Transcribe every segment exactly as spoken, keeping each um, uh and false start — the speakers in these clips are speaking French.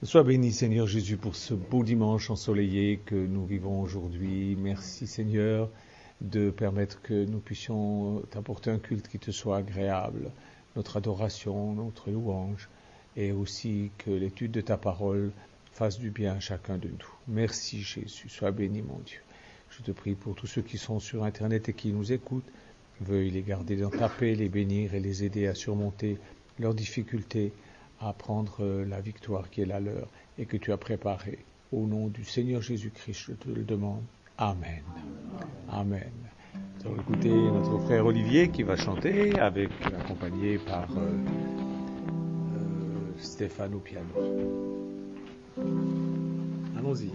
Sois béni, Seigneur Jésus, pour ce beau dimanche ensoleillé que nous vivons aujourd'hui. Merci, Seigneur, de permettre que nous puissions t'apporter un culte qui te soit agréable, notre adoration, notre louange, et aussi que l'étude de ta parole fasse du bien à chacun de nous. Merci, Jésus. Sois béni, mon Dieu. Je te prie pour tous ceux qui sont sur Internet et qui nous écoutent. Veuille les garder dans ta paix, les bénir et les aider à surmonter leurs difficultés, à prendre la victoire qui est la leur et que tu as préparée. Au nom du Seigneur Jésus-Christ, je te le demande. Amen. Amen. Nous allons écouter notre frère Olivier qui va chanter, avec accompagné par euh, euh, Stéphane au piano. Allons-y.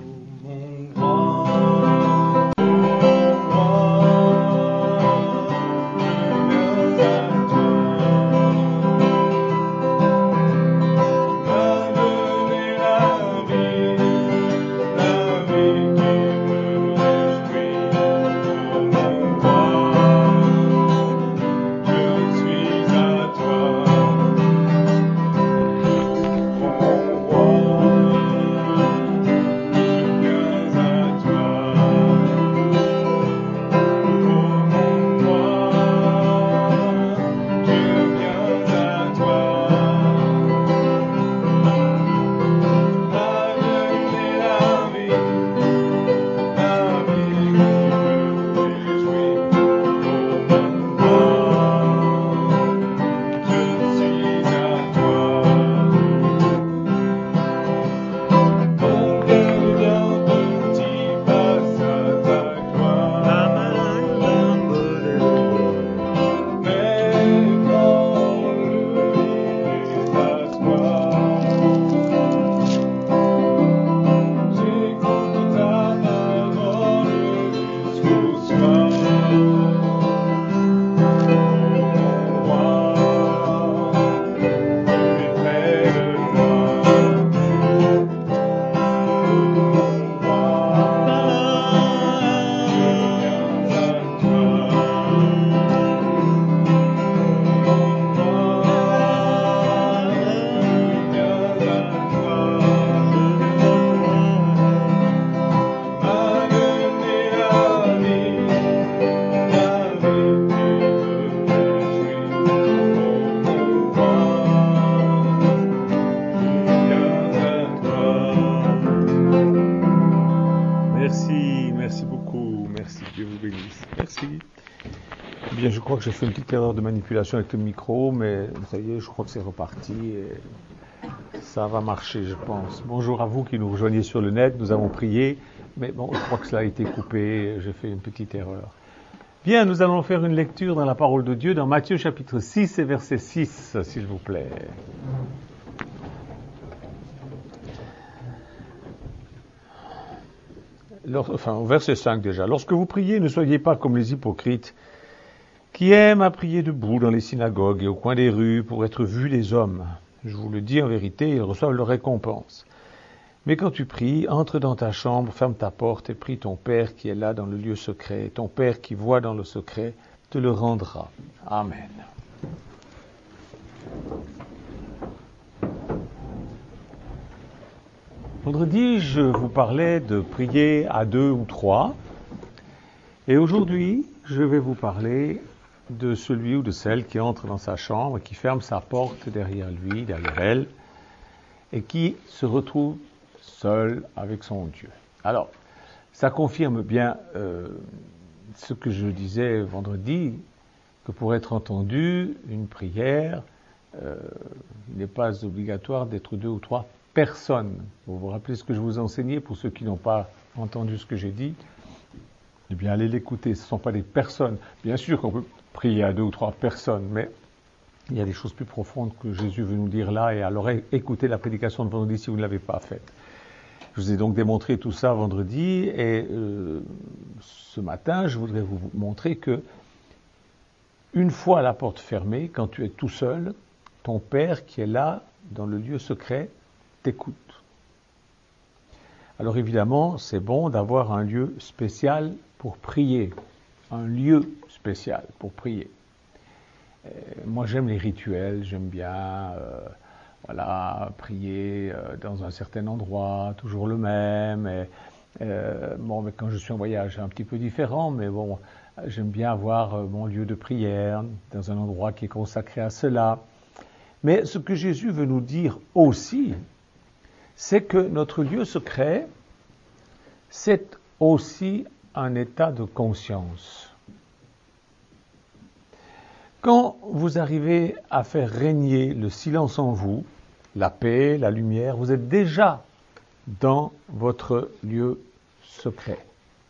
Je crois que j'ai fait une petite erreur de manipulation avec le micro, mais ça y est, je crois que c'est reparti et ça va marcher, je pense. Bonjour à vous qui nous rejoignez sur le net, nous avons prié, mais bon, je crois que cela a été coupé, j'ai fait une petite erreur. Bien, nous allons faire une lecture dans la parole de Dieu, dans Matthieu chapitre six et verset six, s'il vous plaît. Enfin, au verset cinq déjà. Lorsque vous priez, ne soyez pas comme les hypocrites, qui aiment à prier debout dans les synagogues et au coin des rues pour être vus des hommes. Je vous le dis en vérité, ils reçoivent leur récompense. Mais quand tu pries, entre dans ta chambre, ferme ta porte et prie ton Père qui est là dans le lieu secret. Et ton Père qui voit dans le secret te le rendra. Amen. Vendredi, je vous parlais de prier à deux ou trois. Et aujourd'hui, je vais vous parler de celui ou de celle qui entre dans sa chambre, qui ferme sa porte derrière lui, derrière elle, et qui se retrouve seul avec son Dieu. Alors, ça confirme bien euh, ce que je disais vendredi, que pour être entendu, une prière, euh, il n'est pas obligatoire d'être deux ou trois personnes. Vous vous rappelez ce que je vous ai enseigné, pour ceux qui n'ont pas entendu ce que j'ai dit, eh bien, allez l'écouter, ce ne sont pas des personnes. Bien sûr qu'on peut prier à deux ou trois personnes, mais il y a des choses plus profondes que Jésus veut nous dire là, et alors écoutez la prédication de vendredi si vous ne l'avez pas faite. Je vous ai donc démontré tout ça vendredi, et euh, ce matin, je voudrais vous montrer que une fois la porte fermée, quand tu es tout seul, ton Père qui est là, dans le lieu secret, t'écoute. Alors évidemment, c'est bon d'avoir un lieu spécial pour prier, un lieu spécial pour prier. Euh, moi j'aime les rituels, j'aime bien, euh, voilà, prier euh, dans un certain endroit, toujours le même. Et, euh, bon, mais quand je suis en voyage, c'est un petit peu différent, mais bon, j'aime bien avoir euh, mon lieu de prière dans un endroit qui est consacré à cela. Mais ce que Jésus veut nous dire aussi, c'est que notre lieu secret, c'est aussi un état de conscience. Quand vous arrivez à faire régner le silence en vous, la paix, la lumière, vous êtes déjà dans votre lieu secret.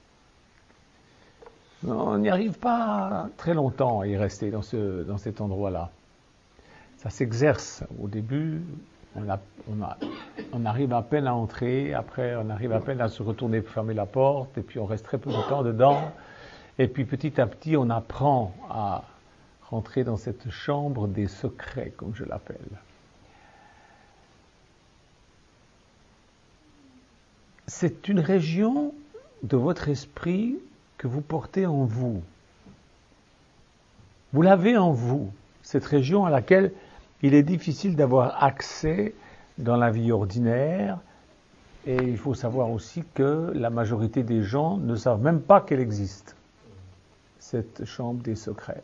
On n'y arrive pas très longtemps à y rester dans, ce, dans cet endroit-là. Ça s'exerce. Au début, on, a, on, a, on arrive à peine à entrer, après on arrive à peine à se retourner pour fermer la porte, et puis on reste très peu de temps dedans. Et puis petit à petit, on apprend à rentrer dans cette chambre des secrets, comme je l'appelle. C'est une région de votre esprit que vous portez en vous. Vous l'avez en vous, cette région à laquelle il est difficile d'avoir accès dans la vie ordinaire. Et il faut savoir aussi que la majorité des gens ne savent même pas qu'elle existe, cette chambre des secrets.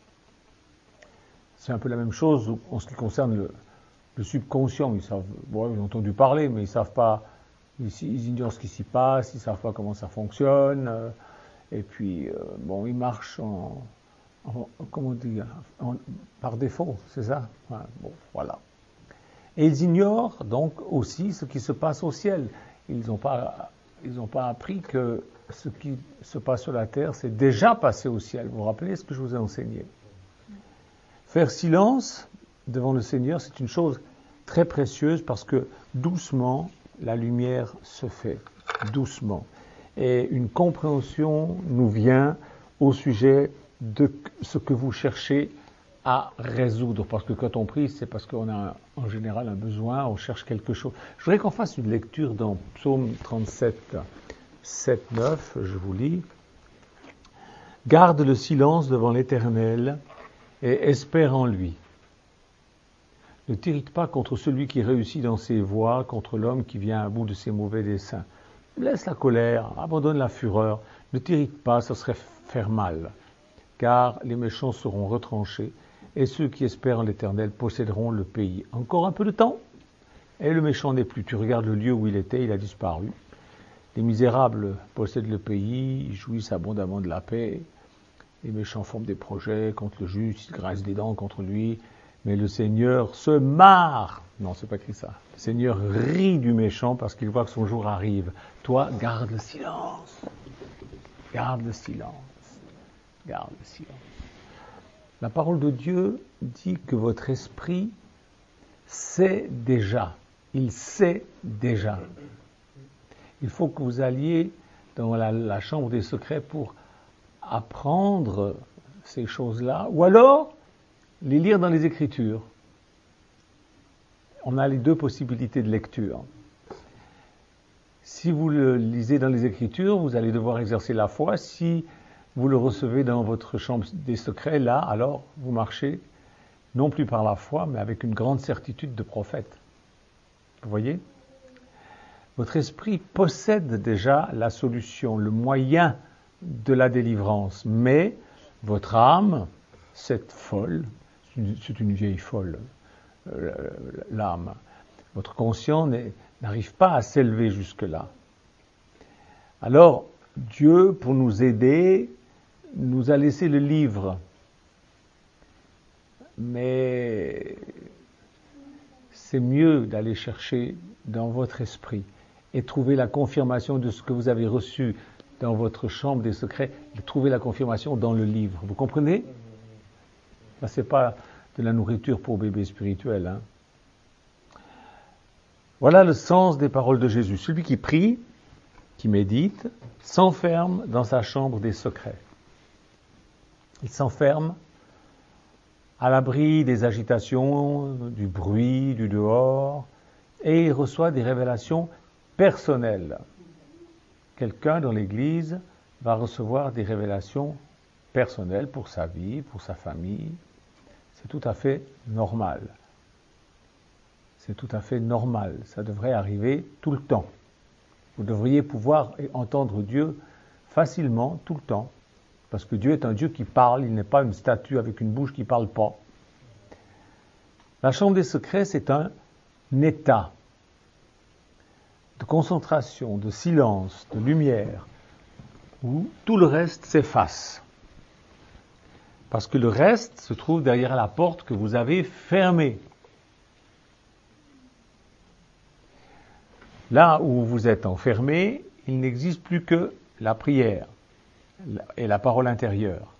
C'est un peu la même chose en ce qui concerne le, le subconscient. Ils savent, bon, ils ont entendu parler, mais ils savent pas, ils, ils ignorent ce qui s'y passe, ils savent pas comment ça fonctionne. Euh, et puis, euh, bon, ils marchent en, en comment dire, en, par défaut, c'est ça. Enfin, bon, voilà. Et ils ignorent donc aussi ce qui se passe au ciel. Ils n'ont pas, ils n'ont pas appris que ce qui se passe sur la terre, c'est déjà passé au ciel. Vous vous rappelez ce que je vous ai enseigné? Faire silence devant le Seigneur, c'est une chose très précieuse parce que doucement, la lumière se fait, doucement. Et une compréhension nous vient au sujet de ce que vous cherchez à résoudre. Parce que quand on prie, c'est parce qu'on a en général un besoin, on cherche quelque chose. Je voudrais qu'on fasse une lecture dans Psaume trente-sept, sept, neuf, je vous lis. « Garde le silence devant l'Éternel, et espère en lui. Ne t'irrite pas contre celui qui réussit dans ses voies, contre l'homme qui vient à bout de ses mauvais desseins. Laisse la colère, abandonne la fureur, ne t'irrite pas, ça serait faire mal, car les méchants seront retranchés, et ceux qui espèrent en l'Éternel posséderont le pays. Encore un peu de temps, et le méchant n'est plus. Tu regardes le lieu où il était, il a disparu. Les misérables possèdent le pays, ils jouissent abondamment de la paix. Les méchants forment des projets contre le juste, ils grincent des dents contre lui, mais le Seigneur se marre. Non, c'est pas écrit ça. Le Seigneur rit du méchant parce qu'il voit que son jour arrive. Toi, garde le silence. Garde le silence. Garde le silence. La parole de Dieu dit que votre esprit sait déjà. Il sait déjà. Il faut que vous alliez dans la, la chambre des secrets pour apprendre ces choses-là, ou alors les lire dans les Écritures. On a les deux possibilités de lecture. Si vous le lisez dans les Écritures, vous allez devoir exercer la foi. Si vous le recevez dans votre chambre des secrets, là, alors vous marchez non plus par la foi, mais avec une grande certitude de prophète. Vous voyez ? Votre esprit possède déjà la solution, le moyen de la délivrance, mais votre âme, cette folle, c'est une vieille folle, euh, l'âme, votre conscient n'arrive pas à s'élever jusque-là. Alors, Dieu, pour nous aider, nous a laissé le livre, mais c'est mieux d'aller chercher dans votre esprit et trouver la confirmation de ce que vous avez reçu dans votre chambre des secrets, de trouver la confirmation dans le livre. Vous comprenez ? Ça, c'est pas de la nourriture pour bébé spirituel. Hein. Voilà le sens des paroles de Jésus. Celui qui prie, qui médite, s'enferme dans sa chambre des secrets. Il s'enferme à l'abri des agitations, du bruit, du dehors, et il reçoit des révélations personnelles. Quelqu'un dans l'Église va recevoir des révélations personnelles pour sa vie, pour sa famille. C'est tout à fait normal. C'est tout à fait normal. Ça devrait arriver tout le temps. Vous devriez pouvoir entendre Dieu facilement, tout le temps. Parce que Dieu est un Dieu qui parle, il n'est pas une statue avec une bouche qui ne parle pas. La chambre des secrets, c'est un état de concentration, de silence, de lumière, où tout le reste s'efface. Parce que le reste se trouve derrière la porte que vous avez fermée. Là où vous êtes enfermé, il n'existe plus que la prière et la parole intérieure.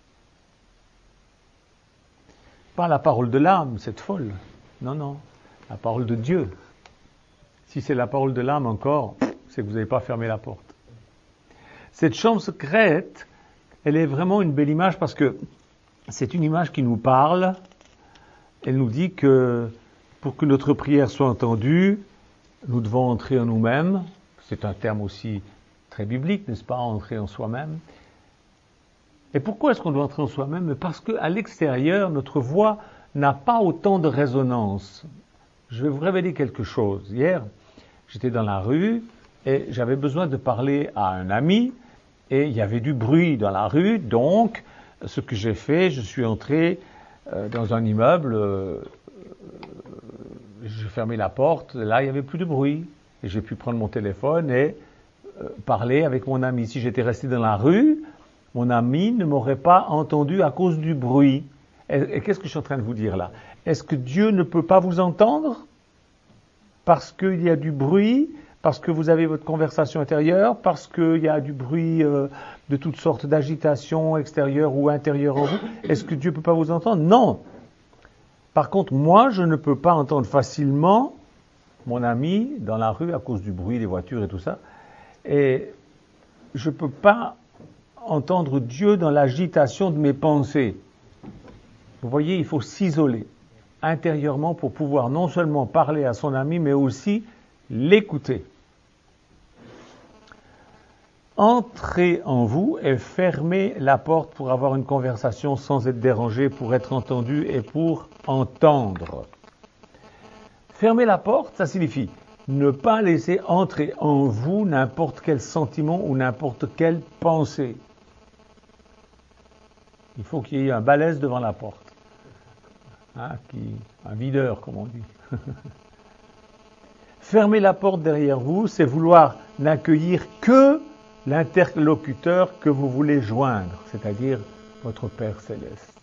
Pas la parole de l'âme, cette folle. Non, non, la parole de Dieu. Si c'est la parole de l'âme encore, c'est que vous n'avez pas fermé la porte. Cette chambre secrète, elle est vraiment une belle image parce que c'est une image qui nous parle. Elle nous dit que pour que notre prière soit entendue, nous devons entrer en nous-mêmes. C'est un terme aussi très biblique, n'est-ce pas, entrer en soi-même. Et pourquoi est-ce qu'on doit entrer en soi-même? Parce qu'à l'extérieur, notre voix n'a pas autant de résonance. Je vais vous révéler quelque chose. Hier, j'étais dans la rue et j'avais besoin de parler à un ami et il y avait du bruit dans la rue. Donc, ce que j'ai fait, je suis entré euh, dans un immeuble, euh, j'ai fermé la porte, là il n'y avait plus de bruit. Et j'ai pu prendre mon téléphone et euh, parler avec mon ami. Si j'étais resté dans la rue, mon ami ne m'aurait pas entendu à cause du bruit. Et, et qu'est-ce que je suis en train de vous dire là? Est-ce que Dieu ne peut pas vous entendre parce qu'il y a du bruit, parce que vous avez votre conversation intérieure, parce qu'il y a du bruit euh, de toutes sortes d'agitations extérieures ou intérieures en vous? Est-ce que Dieu ne peut pas vous entendre? Non. Par contre, moi, je ne peux pas entendre facilement mon ami dans la rue à cause du bruit des voitures et tout ça. Et je ne peux pas entendre Dieu dans l'agitation de mes pensées. Vous voyez, il faut s'isoler intérieurement pour pouvoir non seulement parler à son ami, mais aussi l'écouter. Entrez en vous et fermez la porte pour avoir une conversation sans être dérangé, pour être entendu et pour entendre. Fermer la porte, ça signifie ne pas laisser entrer en vous n'importe quel sentiment ou n'importe quelle pensée. Il faut qu'il y ait un balèze devant la porte. Hein, qui, un videur, comme on dit. Fermer la porte derrière vous, c'est vouloir n'accueillir que l'interlocuteur que vous voulez joindre, c'est-à-dire votre Père Céleste.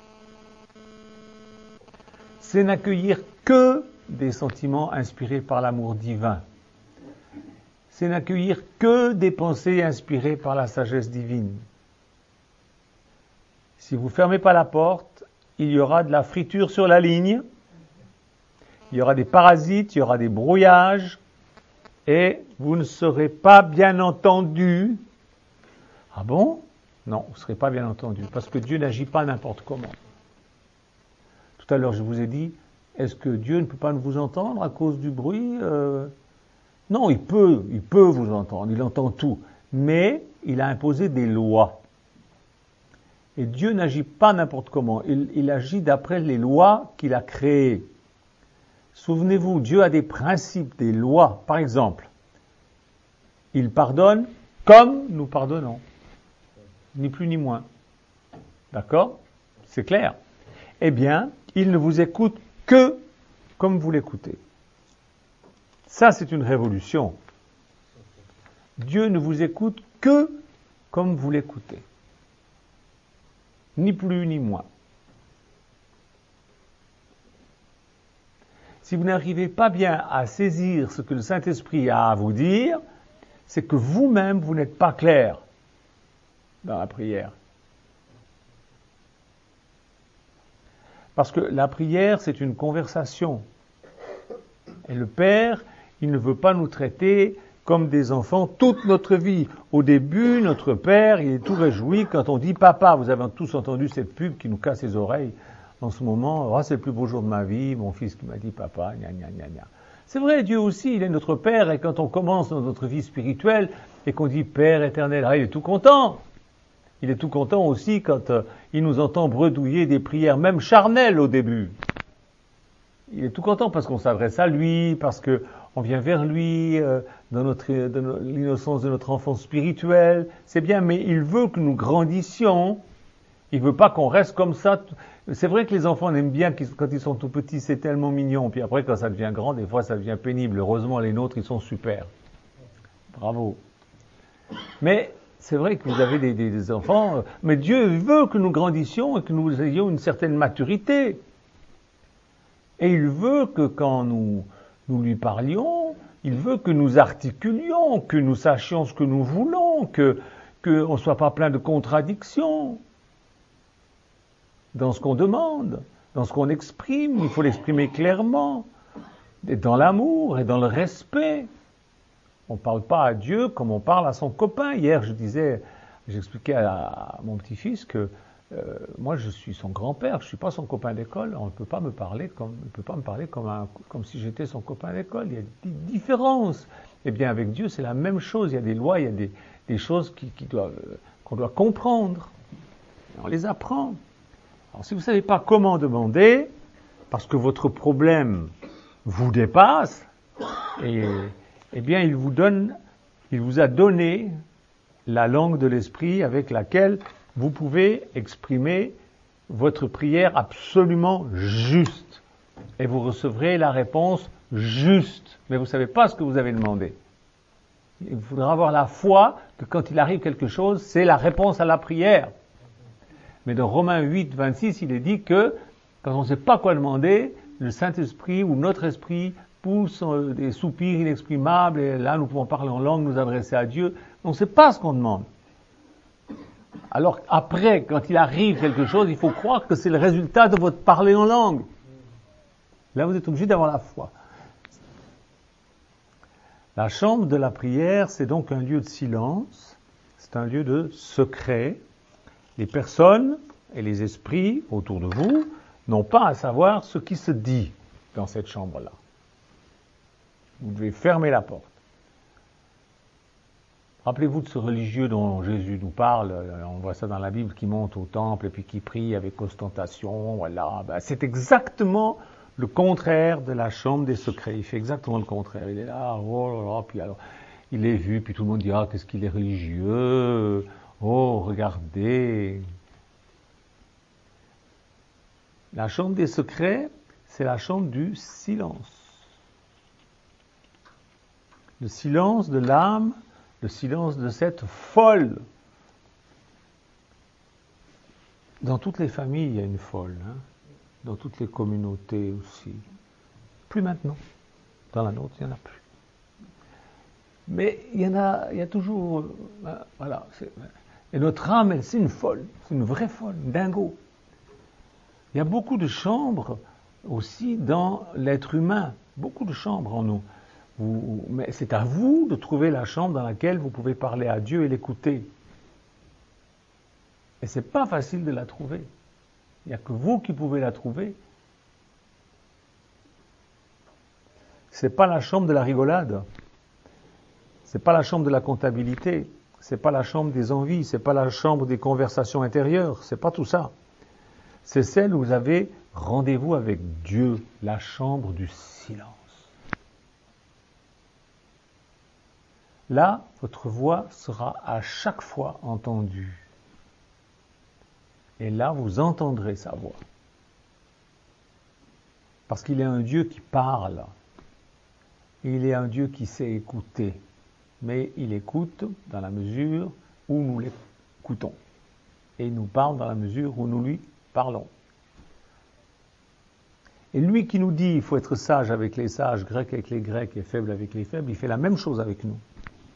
C'est n'accueillir que des sentiments inspirés par l'amour divin. C'est n'accueillir que des pensées inspirées par la sagesse divine. Si vous ne fermez pas la porte, il y aura de la friture sur la ligne, il y aura des parasites, il y aura des brouillages, et vous ne serez pas bien entendu. Ah bon? Non, vous ne serez pas bien entendu, parce que Dieu n'agit pas n'importe comment. Tout à l'heure, je vous ai dit, est-ce que Dieu ne peut pas vous entendre à cause du bruit? euh... Non, il peut, il peut vous entendre, il entend tout, mais il a imposé des lois. Et Dieu n'agit pas n'importe comment, il, il agit d'après les lois qu'il a créées. Souvenez-vous, Dieu a des principes, des lois. Par exemple, il pardonne comme nous pardonnons. Ni plus ni moins. D'accord? C'est clair? Eh bien, il ne vous écoute que comme vous l'écoutez. Ça, c'est une révolution. Dieu ne vous écoute que comme vous l'écoutez. Ni plus ni moins. Si vous n'arrivez pas bien à saisir ce que le Saint-Esprit a à vous dire, c'est que vous-même, vous n'êtes pas clair dans la prière. Parce que la prière, c'est une conversation. Et le Père, il ne veut pas nous traiter comme des enfants toute notre vie. Au début, notre Père, il est tout réjoui quand on dit « Papa ». Vous avez tous entendu cette pub qui nous casse les oreilles en ce moment. « Oh, c'est le plus beau jour de ma vie, mon fils qui m'a dit papa, gna gna gna gna ». C'est vrai, Dieu aussi, il est notre Père, et quand on commence dans notre vie spirituelle et qu'on dit « Père éternel », ah, il est tout content. Il est tout content aussi quand euh, il nous entend bredouiller des prières, même charnelles au début. il est tout content parce qu'on s'adresse à lui, parce qu'on vient vers lui euh, dans, notre, dans l'innocence de notre enfance spirituelle. C'est bien, mais il veut que nous grandissions. Il veut pas qu'on reste comme ça. C'est vrai que les enfants aiment bien quand ils sont tout petits, c'est tellement mignon. Puis après, quand ça devient grand, des fois, ça devient pénible. Heureusement, les nôtres, ils sont super. Bravo. Mais c'est vrai que vous avez des, des, des enfants, mais Dieu veut que nous grandissions et que nous ayons une certaine maturité. Et il veut que quand nous, nous lui parlions, il veut que nous articulions, que nous sachions ce que nous voulons, que qu'on ne soit pas plein de contradictions dans ce qu'on demande, dans ce qu'on exprime. Il faut l'exprimer clairement, et dans l'amour et dans le respect. On ne parle pas à Dieu comme on parle à son copain. Hier, je disais, j'expliquais à mon petit-fils que euh, moi, je suis son grand-père, je ne suis pas son copain d'école. On ne peut pas me parler comme, on ne peut pas me parler comme, un, comme si j'étais son copain d'école. Il y a des différences. Eh bien, avec Dieu, c'est la même chose. Il y a des lois, il y a des, des choses qui, qui doivent, qu'on doit comprendre. On les apprend. Alors, si vous ne savez pas comment demander, parce que votre problème vous dépasse, et eh bien, il vous donne, il vous a donné la langue de l'esprit avec laquelle vous pouvez exprimer votre prière absolument juste. Et vous recevrez la réponse juste. Mais vous ne savez pas ce que vous avez demandé. Il faudra avoir la foi que quand il arrive quelque chose, c'est la réponse à la prière. Mais dans Romains huit, vingt-six, il est dit que quand on ne sait pas quoi demander, le Saint-Esprit ou notre esprit pousse des soupirs inexprimables, et là nous pouvons parler en langue, nous adresser à Dieu. On ne sait pas ce qu'on demande. Alors après, quand il arrive quelque chose, il faut croire que c'est le résultat de votre parler en langue. Là, vous êtes obligé d'avoir la foi. La chambre de la prière, c'est donc un lieu de silence, c'est un lieu de secret. Les personnes et les esprits autour de vous n'ont pas à savoir ce qui se dit dans cette chambre-là. Vous devez fermer la porte. Rappelez-vous de ce religieux dont Jésus nous parle, on voit ça dans la Bible, qui monte au temple et puis qui prie avec ostentation, voilà. Ben, c'est exactement le contraire de la chambre des secrets. Il fait exactement le contraire. Il est là, oh là là, puis alors, il est vu, puis tout le monde dit, ah, qu'est-ce qu'il est religieux, oh, regardez. La chambre des secrets, c'est la chambre du silence. Le silence de l'âme, le silence de cette folle. Dans toutes les familles, il y a une folle. Hein? Dans toutes les communautés aussi. Plus maintenant. Dans la nôtre, il n'y en a plus. Mais il y en a, il y a toujours... Euh, voilà. C'est, et notre âme, elle, c'est une folle. C'est une vraie folle, une dingo. Il y a beaucoup de chambres aussi dans l'être humain. Beaucoup de chambres en nous. Vous, mais c'est à vous de trouver la chambre dans laquelle vous pouvez parler à Dieu et l'écouter. Et c'est pas facile de la trouver. Il n'y a que vous qui pouvez la trouver. C'est pas la chambre de la rigolade. C'est pas la chambre de la comptabilité. C'est pas la chambre des envies. C'est pas la chambre des conversations intérieures. C'est pas tout ça. C'est celle où vous avez rendez-vous avec Dieu, la chambre du silence. Là, votre voix sera à chaque fois entendue. Et là, vous entendrez sa voix. Parce qu'il est un Dieu qui parle. Il est un Dieu qui sait écouter. Mais il écoute dans la mesure où nous l'écoutons. Et il nous parle dans la mesure où nous lui parlons. Et lui qui nous dit il faut être sage avec les sages, grec avec les grecs et faible avec les faibles, il fait la même chose avec nous.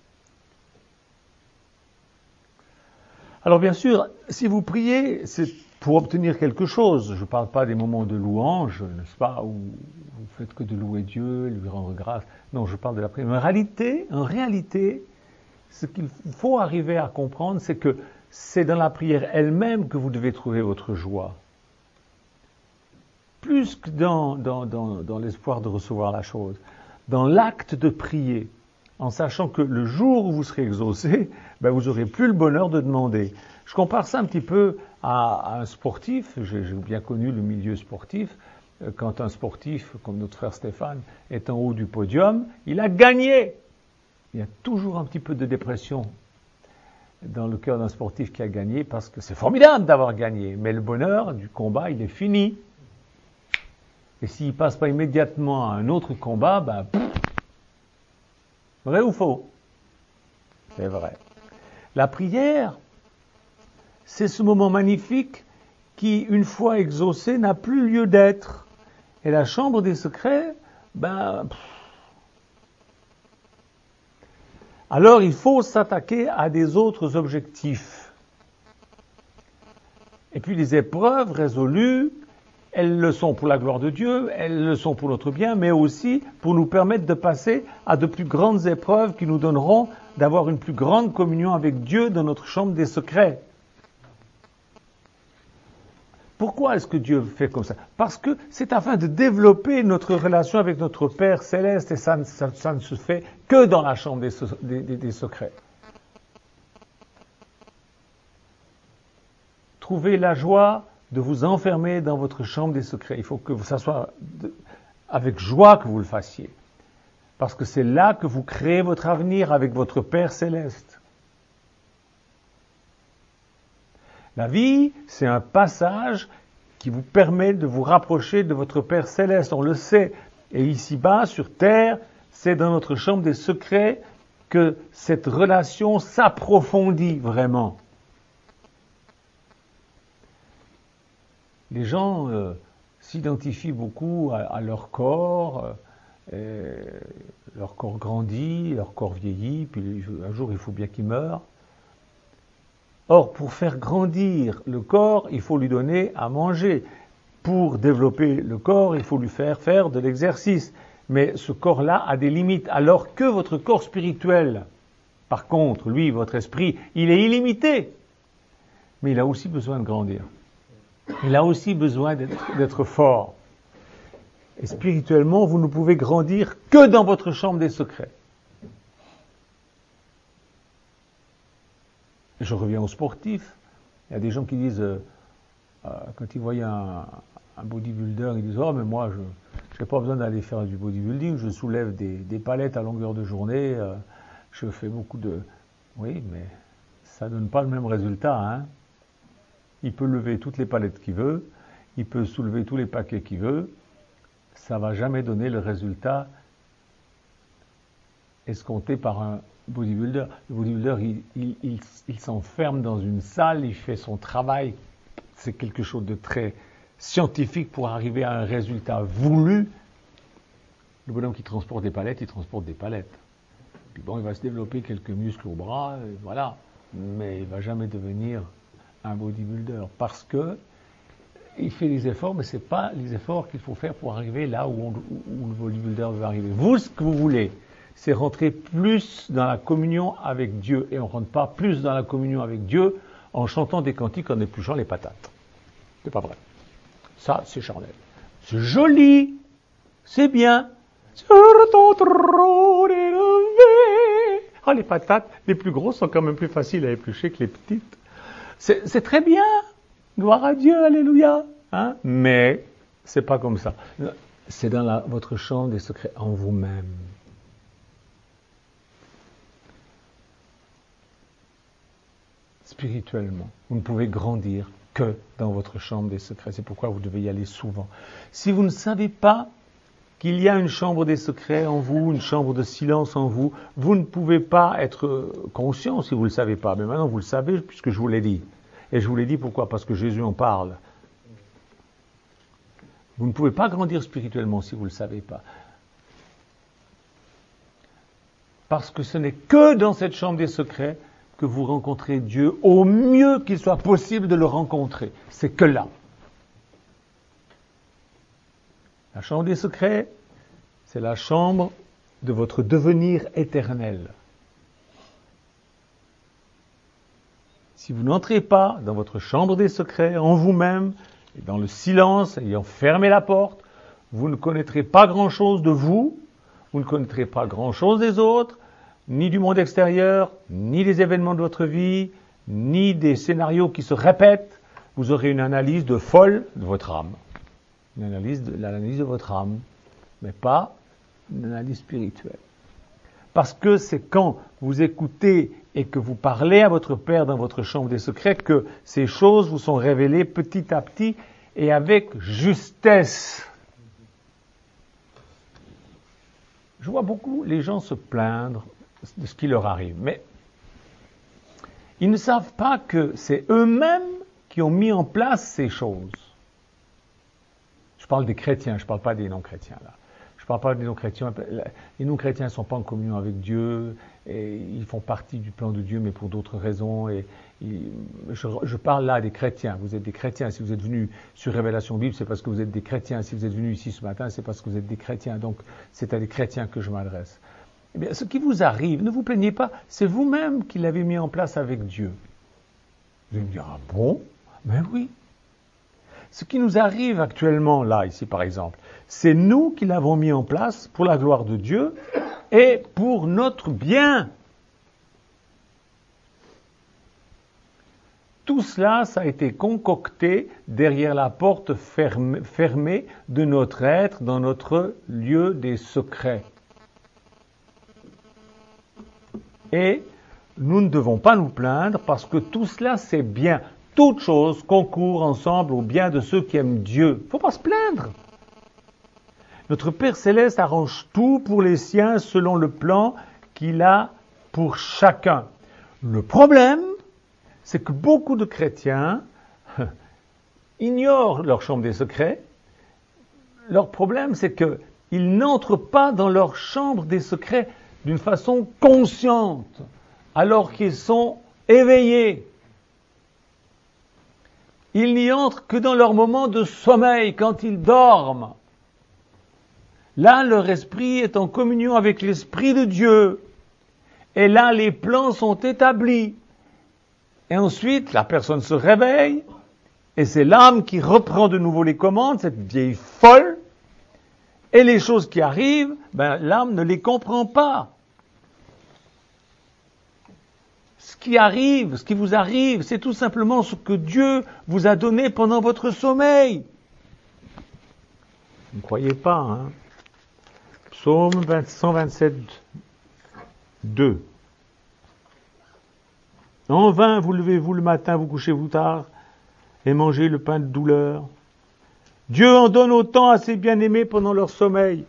Alors bien sûr, si vous priez, c'est pour obtenir quelque chose. Je ne parle pas des moments de louange, n'est-ce pas, où vous faites que de louer Dieu, lui rendre grâce. Non, je parle de la prière. En réalité, en réalité, ce qu'il faut arriver à comprendre, c'est que c'est dans la prière elle-même que vous devez trouver votre joie. Plus que dans, dans, dans, dans l'espoir de recevoir la chose. Dans l'acte de prier, en sachant que le jour où vous serez exaucé, ben vous n'aurez plus le bonheur de demander. Je compare ça un petit peu à, à un sportif, j'ai, j'ai bien connu le milieu sportif, quand un sportif, comme notre frère Stéphane, est en haut du podium, il a gagné. Il y a toujours un petit peu de dépression dans le cœur d'un sportif qui a gagné, parce que c'est formidable d'avoir gagné, mais le bonheur du combat, il est fini. Et s'il passe pas immédiatement à un autre combat, ben, pff, vrai ou faux? C'est vrai. La prière, c'est ce moment magnifique qui, une fois exaucé, n'a plus lieu d'être. Et la chambre des secrets, ben, pff. Alors il faut s'attaquer à des autres objectifs. Et puis les épreuves résolues, elles le sont pour la gloire de Dieu, elles le sont pour notre bien, mais aussi pour nous permettre de passer à de plus grandes épreuves qui nous donneront d'avoir une plus grande communion avec Dieu dans notre chambre des secrets. Pourquoi est-ce que Dieu fait comme ça? Parce que c'est afin de développer notre relation avec notre Père Céleste, et ça, ça, ça ne se fait que dans la chambre des, des, des, des secrets. Trouvez la joie de vous enfermer dans votre chambre des secrets. Il faut que ça soit avec joie que vous le fassiez. Parce que c'est là que vous créez votre avenir avec votre Père Céleste. La vie, c'est un passage qui vous permet de vous rapprocher de votre Père Céleste, on le sait. Et ici-bas, sur terre, c'est dans notre chambre des secrets que cette relation s'approfondit vraiment. Les gens euh, s'identifient beaucoup à, à leur corps, euh, leur corps grandit, leur corps vieillit, puis un jour il faut bien qu'il meure. Or, pour faire grandir le corps, il faut lui donner à manger. Pour développer le corps, il faut lui faire faire de l'exercice. Mais ce corps-là a des limites, alors que votre corps spirituel, par contre, lui, votre esprit, il est illimité. Mais il a aussi besoin de grandir. Il a aussi besoin d'être, d'être fort. Et spirituellement, vous ne pouvez grandir que dans votre chambre des secrets. Je reviens aux sportifs. Il y a des gens qui disent, euh, euh, quand ils voient un, un bodybuilder, ils disent « Oh, mais moi, je n'ai pas besoin d'aller faire du bodybuilding, je soulève des, des palettes à longueur de journée, euh, je fais beaucoup de... » Oui, mais ça ne donne pas le même résultat. Hein. Il peut lever toutes les palettes qu'il veut, il peut soulever tous les paquets qu'il veut, ça ne va jamais donner le résultat escompté par un bodybuilder. Le bodybuilder, il, il, il, il s'enferme dans une salle, il fait son travail. C'est quelque chose de très scientifique pour arriver à un résultat voulu. Le bonhomme qui transporte des palettes, il transporte des palettes. Puis bon, il va se développer quelques muscles au bras, et voilà. Mais il ne va jamais devenir un bodybuilder parce que il fait des efforts, mais ce n'est pas les efforts qu'il faut faire pour arriver là où, on, où le bodybuilder veut arriver. Vous, ce que vous voulez, c'est rentrer plus dans la communion avec Dieu. Et on ne rentre pas plus dans la communion avec Dieu en chantant des cantiques en épluchant les patates. C'est pas vrai. Ça, c'est charnel. C'est joli. C'est bien. Sur ton trône élevé. Ah, les patates, les plus grosses sont quand même plus faciles à éplucher que les petites. C'est, c'est très bien. Gloire à Dieu, alléluia. Hein? Mais c'est pas comme ça. C'est dans la, votre chambre des secrets en vous-même. Spirituellement, vous ne pouvez grandir que dans votre chambre des secrets. C'est pourquoi vous devez y aller souvent. Si vous ne savez pas qu'il y a une chambre des secrets en vous, une chambre de silence en vous, vous ne pouvez pas être conscient si vous ne le savez pas. Mais maintenant, vous le savez puisque je vous l'ai dit. Et je vous l'ai dit pourquoi? Parce que Jésus en parle. Vous ne pouvez pas grandir spirituellement si vous ne le savez pas. Parce que ce n'est que dans cette chambre des secrets que vous rencontrez Dieu au mieux qu'il soit possible de le rencontrer. C'est que là. La chambre des secrets, c'est la chambre de votre devenir éternel. Si vous n'entrez pas dans votre chambre des secrets, en vous-même, et dans le silence, ayant fermé la porte, vous ne connaîtrez pas grand-chose de vous, vous ne connaîtrez pas grand-chose des autres, ni du monde extérieur, ni des événements de votre vie, ni des scénarios qui se répètent. Vous aurez une analyse de folle de votre âme. une analyse de, l'analyse de votre âme, mais pas une analyse spirituelle. Parce que c'est quand vous écoutez et que vous parlez à votre Père dans votre chambre des secrets que ces choses vous sont révélées petit à petit et avec justesse. Je vois beaucoup les gens se plaindre de ce qui leur arrive, mais ils ne savent pas que c'est eux-mêmes qui ont mis en place ces choses. Je parle des chrétiens, je ne parle pas des non-chrétiens là. Je ne parle pas des non-chrétiens. Les non-chrétiens ne sont pas en communion avec Dieu, et ils font partie du plan de Dieu, mais pour d'autres raisons. Et, et je, je parle là des chrétiens. Vous êtes des chrétiens. Si vous êtes venus sur Révélation Bible, c'est parce que vous êtes des chrétiens. Si vous êtes venus ici ce matin, c'est parce que vous êtes des chrétiens. Donc, c'est à des chrétiens que je m'adresse. Eh bien, ce qui vous arrive, ne vous plaignez pas, c'est vous-même qui l'avez mis en place avec Dieu. Vous allez me dire, ah bon? Ben oui. Ce qui nous arrive actuellement, là, ici par exemple, c'est nous qui l'avons mis en place pour la gloire de Dieu et pour notre bien. Tout cela, ça a été concocté derrière la porte fermée, fermée de notre être dans notre lieu des secrets. Et nous ne devons pas nous plaindre parce que tout cela, c'est bien. Toutes choses concourent ensemble au bien de ceux qui aiment Dieu. Il ne faut pas se plaindre. Notre Père Céleste arrange tout pour les siens selon le plan qu'il a pour chacun. Le problème, c'est que beaucoup de chrétiens ignorent leur chambre des secrets. Leur problème, c'est qu'ils n'entrent pas dans leur chambre des secrets d'une façon consciente, alors qu'ils sont éveillés. Ils n'y entrent que dans leur moment de sommeil, quand ils dorment. Là, leur esprit est en communion avec l'Esprit de Dieu. Et là, les plans sont établis. Et ensuite, la personne se réveille, et c'est l'âme qui reprend de nouveau les commandes, cette vieille folle, et les choses qui arrivent, ben, l'âme ne les comprend pas. Ce qui arrive, ce qui vous arrive, c'est tout simplement ce que Dieu vous a donné pendant votre sommeil. Ne croyez pas, hein. Psaume cent vingt-sept, deux. En vain vous levez-vous le matin, vous couchez-vous tard, et mangez le pain de douleur. Dieu en donne autant à ses bien-aimés pendant leur sommeil.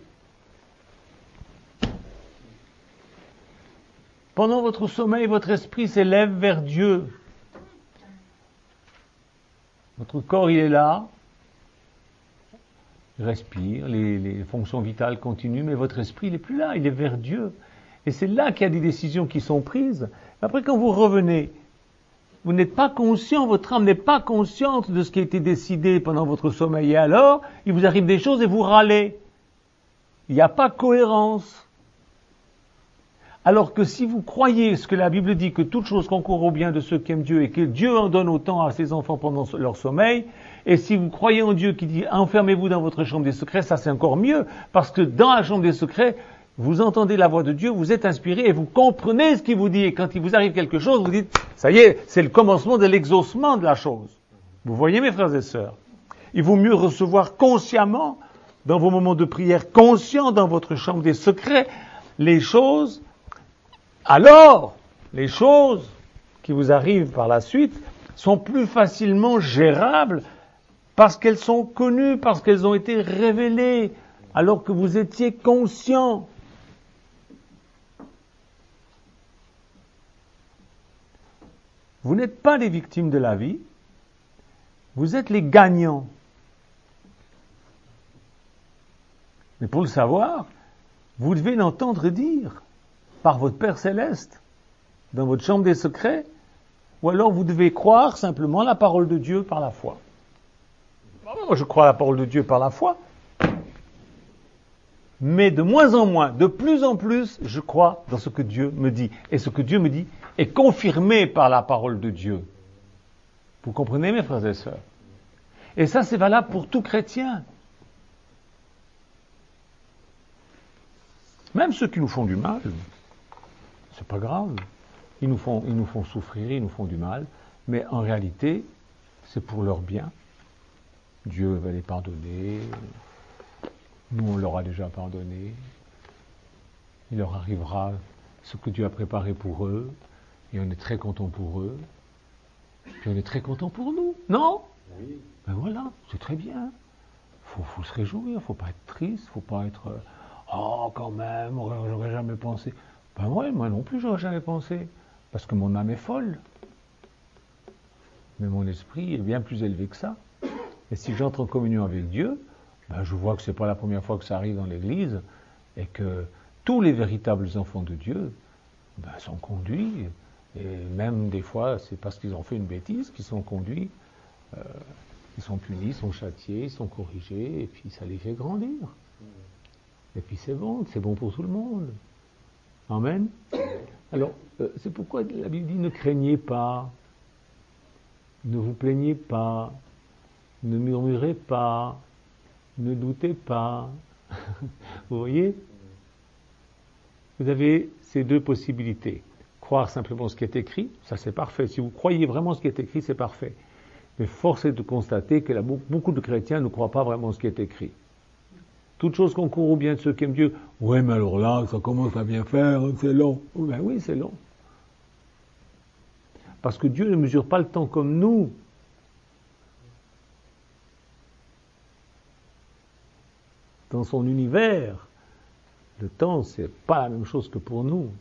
Pendant votre sommeil, votre esprit s'élève vers Dieu. Votre corps, il est là. Il respire, les, les fonctions vitales continuent, mais votre esprit, il n'est plus là, il est vers Dieu. Et c'est là qu'il y a des décisions qui sont prises. Après, quand vous revenez, vous n'êtes pas conscient, votre âme n'est pas consciente de ce qui a été décidé pendant votre sommeil. Et alors, il vous arrive des choses et vous râlez. Il n'y a pas cohérence. Alors que si vous croyez ce que la Bible dit, que toute chose concourt au bien de ceux qui aiment Dieu et que Dieu en donne autant à ses enfants pendant leur sommeil, et si vous croyez en Dieu qui dit « enfermez-vous dans votre chambre des secrets », ça c'est encore mieux, parce que dans la chambre des secrets, vous entendez la voix de Dieu, vous êtes inspiré et vous comprenez ce qu'il vous dit. Et quand il vous arrive quelque chose, vous dites « ça y est, c'est le commencement de l'exaucement de la chose ». Vous voyez mes frères et sœurs, il vaut mieux recevoir consciemment, dans vos moments de prière, conscient dans votre chambre des secrets, les choses. Alors, les choses qui vous arrivent par la suite sont plus facilement gérables parce qu'elles sont connues, parce qu'elles ont été révélées, alors que vous étiez conscient. Vous n'êtes pas les victimes de la vie, vous êtes les gagnants. Mais pour le savoir, vous devez l'entendre dire par votre Père Céleste, dans votre chambre des secrets, ou alors vous devez croire simplement la parole de Dieu par la foi. Moi, je crois la parole de Dieu par la foi, mais de moins en moins, de plus en plus, je crois dans ce que Dieu me dit. Et ce que Dieu me dit est confirmé par la parole de Dieu. Vous comprenez, mes frères et sœurs? Et ça, c'est valable pour tout chrétien. Même ceux qui nous font du mal, c'est pas grave. Ils nous font, ils nous font souffrir, ils nous font du mal, mais en réalité, c'est pour leur bien. Dieu va les pardonner. Nous, on leur a déjà pardonné. Il leur arrivera ce que Dieu a préparé pour eux. Et on est très content pour eux. Puis on est très content pour nous. Non? Oui. Ben voilà, c'est très bien. Faut, faut se réjouir, faut pas être triste, faut pas être euh, oh quand même, j'aurais jamais pensé. Ben ouais, moi non plus j'aurais jamais pensé, parce que mon âme est folle. Mais mon esprit est bien plus élevé que ça. Et si j'entre en communion avec Dieu, ben je vois que c'est pas la première fois que ça arrive dans l'Église, et que tous les véritables enfants de Dieu ben, sont conduits, et même des fois c'est parce qu'ils ont fait une bêtise qu'ils sont conduits. Euh, Ils sont punis, ils sont châtiés, ils sont corrigés, et puis ça les fait grandir. Et puis c'est bon, c'est bon pour tout le monde. Amen. Alors, euh, c'est pourquoi la Bible dit ne craignez pas, ne vous plaignez pas, ne murmurez pas, ne doutez pas. Vous voyez? Vous avez ces deux possibilités. Croire simplement ce qui est écrit, ça c'est parfait. Si vous croyez vraiment ce qui est écrit, c'est parfait. Mais force est de constater que là, beaucoup de chrétiens ne croient pas vraiment ce qui est écrit. Toute chose concourt au bien de ceux qui aiment Dieu. Ouais, mais alors là, ça commence à bien faire, c'est long. Ben oui, c'est long. Parce que Dieu ne mesure pas le temps comme nous. Dans son univers, le temps, c'est pas la même chose que pour nous.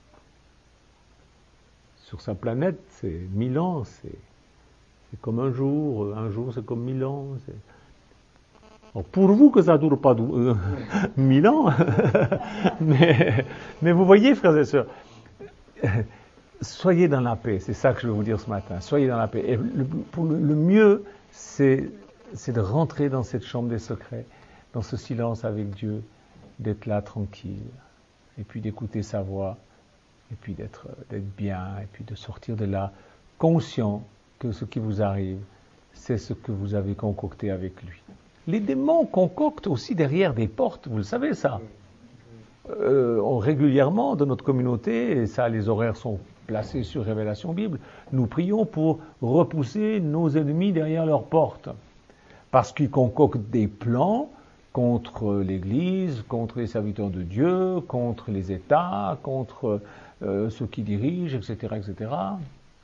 Sur sa planète, c'est mille ans, c'est... C'est comme un jour, un jour c'est comme mille ans. C'est... Alors pour vous que ça ne dure pas euh, mille ans, mais, mais vous voyez frères et sœurs, soyez dans la paix, c'est ça que je veux vous dire ce matin, soyez dans la paix. Et le, pour le, le mieux, c'est, c'est de rentrer dans cette chambre des secrets, dans ce silence avec Dieu, d'être là tranquille, et puis d'écouter sa voix, et puis d'être, d'être bien, et puis de sortir de là conscient que ce qui vous arrive, c'est ce que vous avez concocté avec lui. Les démons concoctent aussi derrière des portes, vous le savez ça. Euh, on, régulièrement, dans notre communauté, et ça, les horaires sont placés sur Révélation Bible, nous prions pour repousser nos ennemis derrière leurs portes. Parce qu'ils concoctent des plans contre l'Église, contre les serviteurs de Dieu, contre les États, contre euh, ceux qui dirigent, et cetera, et cetera.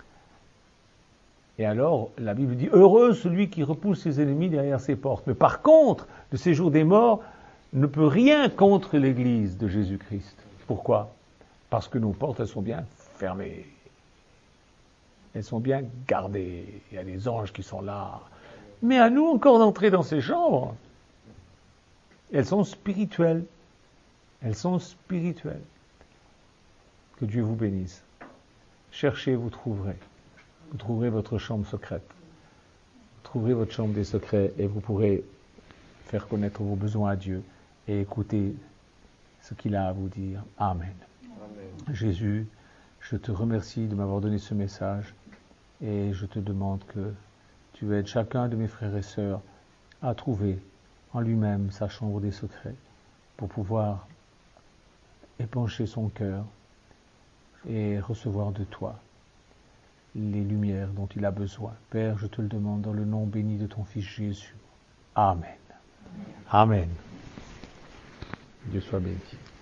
Et alors, la Bible dit, heureux celui qui repousse ses ennemis derrière ses portes. Mais par contre, le séjour des morts ne peut rien contre l'Église de Jésus-Christ. Pourquoi? Parce que nos portes, elles sont bien fermées. Elles sont bien gardées. Il y a des anges qui sont là. Mais à nous encore d'entrer dans ces chambres. Elles sont spirituelles. Elles sont spirituelles. Que Dieu vous bénisse. Cherchez, vous trouverez. Vous trouverez votre chambre secrète. Vous trouverez votre chambre des secrets et vous pourrez faire connaître vos besoins à Dieu et écouter ce qu'il a à vous dire. Amen. Amen. Jésus, je te remercie de m'avoir donné ce message et je te demande que tu aides chacun de mes frères et sœurs à trouver en lui-même sa chambre des secrets pour pouvoir épancher son cœur et recevoir de toi les lumières dont il a besoin. Père, je te le demande dans le nom béni de ton Fils Jésus. Amen. Amen. Dieu soit béni.